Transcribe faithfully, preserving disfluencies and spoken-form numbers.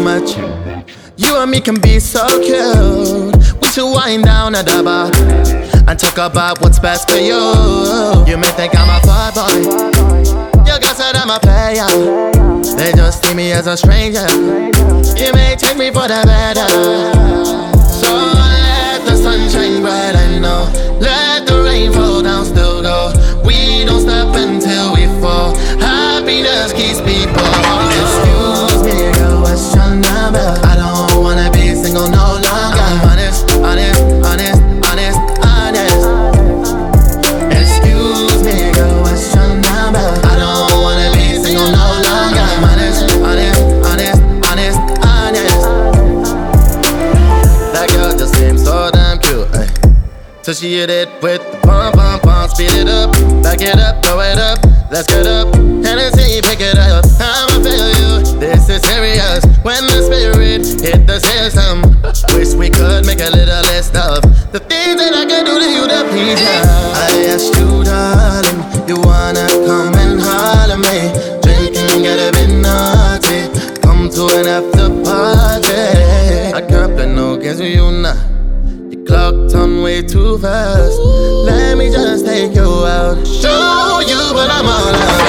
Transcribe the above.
much. You and me can be so cute. We should wind down at the bar and talk about what's best for you. You may think I'm a fuck boy, your girl said I'm a player. They just see me as a stranger. You may take me for the better. So let the sun shine bright, I know. Let the rain fall down, still go. We don't stop until we fall. Happiness keeps people. Excuse me, girl, what's your number? I don't wanna be single no longer. I'm honest, honest, honest, honest, honest. Excuse me, girl, what's your number? I don't wanna be single no longer. I'm honest, honest, honest, honest, honest. That girl just seems so damn cute, ay. So she hit it with the pump, pump, pump. Speed it up, back it up, throw it up. Let's get up, Hennessy, pick it up. I'ma feel you, this is serious. When the spirit hit the system, wish we could make a little list of the things that I can do to you to please you. I asked you, darling, you wanna come and holler me? Drinking, get a bit naughty. Come to an after party. I can't play no games with you now. You clocked on way too fast. Let me just take you out, show you what I'm all about.